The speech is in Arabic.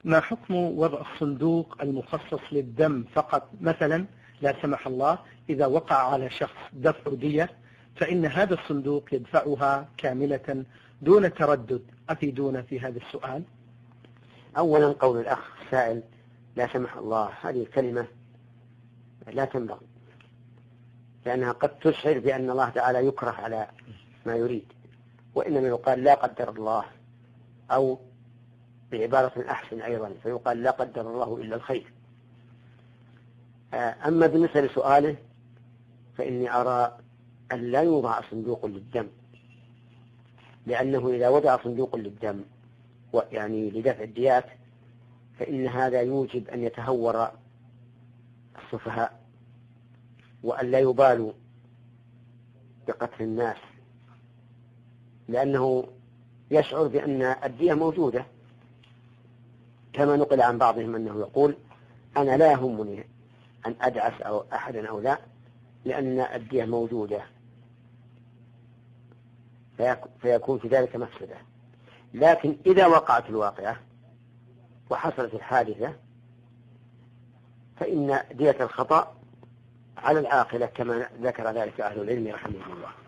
ما حكم وضع الصندوق المخصص للدم فقط؟ مثلا لا سمح الله إذا وقع على شخص دفع دية فإن هذا الصندوق يدفعها كاملة دون تردد. أفيدونا في هذا السؤال. أولا قول الأخ السائل لا سمح الله، هذه الكلمة لا تنبغي، لأنها قد تشعر بأن الله تعالى يكره على ما يريد، وإنما يقال لا قدر الله، أو بعبارة أحسن أيضا فيقال لا قدر الله إلا الخير. أما بالنسبة لسؤاله فإني أرى أن لا يوضع صندوق للدم، لأنه إذا وضع صندوق للدم يعني لدفع الديات فإن هذا يوجب أن يتهور السفهاء وأن لا يبالوا بقتل الناس، لأنه يشعر بأن الدية موجودة، كما نقل عن بعضهم أنه يقول أنا لا يهمني أن أدعس أو أحدا أو لا، لأن الدية موجودة، فيكون في ذلك مفسدة. لكن إذا وقعت الواقعة وحصلت الحادثة فإن دية الخطأ على العاقلة كما ذكر ذلك أهل العلم رحمه الله.